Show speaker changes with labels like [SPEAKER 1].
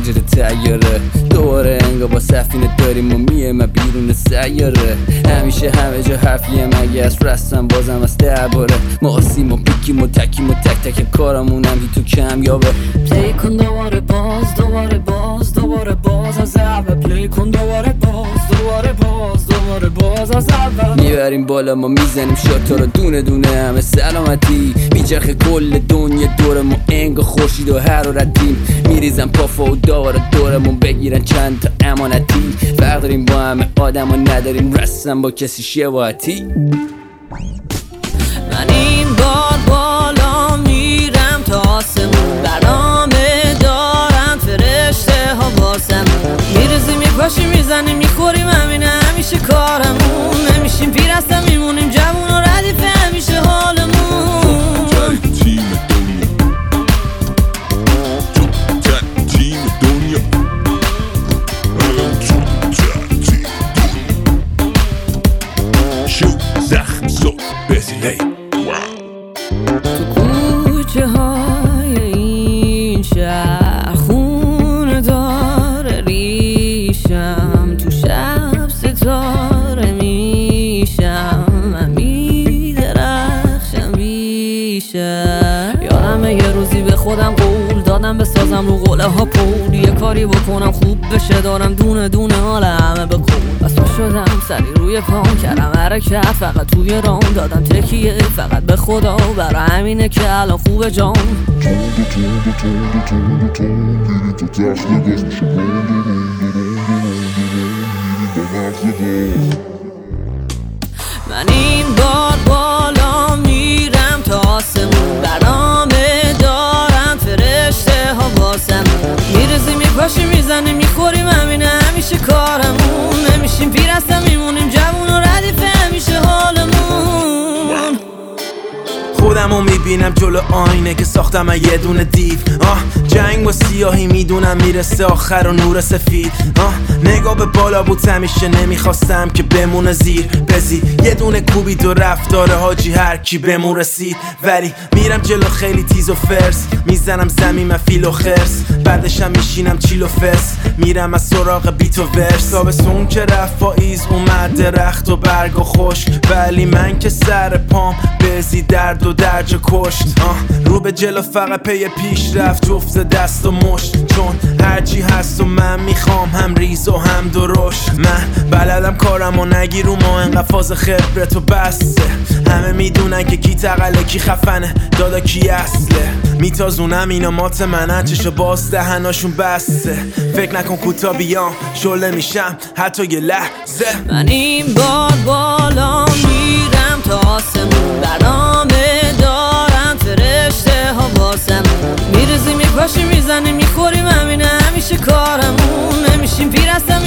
[SPEAKER 1] موج تیاره، دوباره انگار با سفینه داریم و میایم بیرون سیاره. همیشه همه جا حرفیه مگه از رستم بازم از درباره. ما آسیم و پیکیم و تکیم و تک تک کارمونم هی تو کمیابه.
[SPEAKER 2] پلی کن دوباره باز دوباره باز دوباره باز از اول. پلی کن دوباره باز دوباره باز دوباره باز از اول.
[SPEAKER 1] میبریم بالا ما میزنیم شاتا رو دونه دونه همه سلامتی. میچرخه کل دنیا دور ما انگار خورشید و حرارتیم. میریزن پافا و دار دورمون بگیرن چند تا امانتی. فرق داریم با همه آدم و نداریم رسم با کسی شباهتی.
[SPEAKER 2] من این بار بالا میرم تا آسمون. برنامه دارن فرشته ها واسم. میریزی میپاشی میزنی میخوریم همینه همیشه کارمون. نمیشیم پیر هستم میمونیم جوون و ردیف همیشه حالمون. تو کوچه های این شهر خونه داره ریشم. تو شب ستاره میشم من میدرخشم بیشم. یادمه یه روزی به خودم قول دادم بسازم رو قله ها پول. یه کاری بکنم خوب بشه دارم دونه دونه حال همه به قول. بس شدم سری روی پام کردم حرکت فقط توی رام. دادم تکیه فقط به خدا برای همینه که الان خوبه جام. من این بار بالا میرم تا آسمون. برنامه دارن فرشته ها واسم. میرزی میپاشی میزنی میخوریم همینه همیشه کارمون. نمیشیم پیر هستم میمونیم جوون و ردیف همیشه حالمون.
[SPEAKER 3] خودمو میبینم جلو آینه که ساختم یه دونه دیو. جنگ با سیاهی میدونم میرسه آخر و نور سفید. نگاه به بالا بود همیشه نمیخواستم که بمونه زیر بزی. یه دونه کوبید و رفتار حاجی هر کی بمون رسید. ولی میرم جلو خیلی تیز و فرس. میزنم زمین من فیل و خرس. بعدشم میشینم چیل و فس. میرم از سراغ بیت و ورس. تابستون که رفت پاییز اومد درخت و برگ و خشک. ولی من که سر پام بزی درد و درج کشت. رو به جلو فقط پی پیش رفت جفت دست و مشت. چون هرچی هست و من میخوام هم ریز و هم درشت. من بلدم کارم و نگی رو ما انقدر فاز خبرت و بسته. همه میدونن که کی تقله کی خفنه دادا کی اصله. میتازونم اینا مات منن چشو باز دهناشون بسته. فکر نکن کوتا بیام شله میشم حتی یه لحظه.
[SPEAKER 2] من این بار بالا میرم تا آسمون. برنامه دارن فرشته ها واسم. میرزی میپاشی میزنی میخوریم همینه همیشه کارمون. نمیشیم پیر هستم